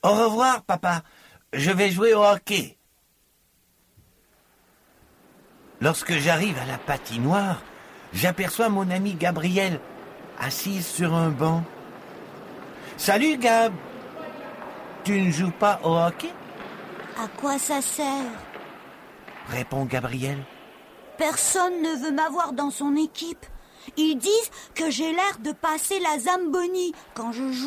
Au revoir, papa. Je vais jouer au hockey. Lorsque j'arrive à la patinoire, j'aperçois mon amie Gabrielle, assise sur un banc. « Salut, Gab. Tu ne joues pas au hockey ?» « À quoi ça sert ?» répond Gabrielle. « Personne ne veut m'avoir dans son équipe. Ils disent que j'ai l'air de passer la Zamboni quand je joue. »